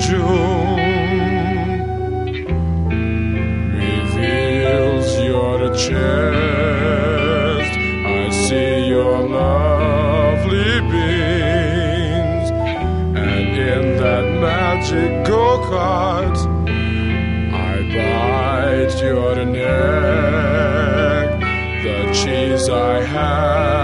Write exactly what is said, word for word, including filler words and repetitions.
June reveals your chest. I see your lovely beams, and in that magic go-kart I bite your neck. The cheese I have